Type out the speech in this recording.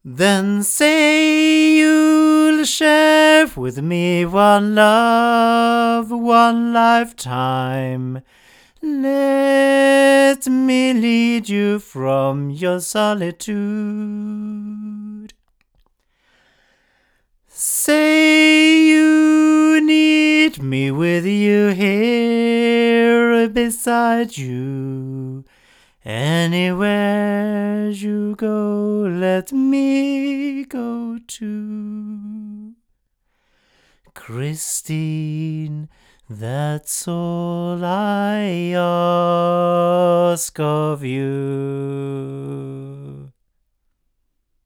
Then say you'll share with me one love, one lifetime. Let me lead you from your solitude. Say you need me with you here beside you. Anywhere you go, let me go too. Christine, that's all I ask of you.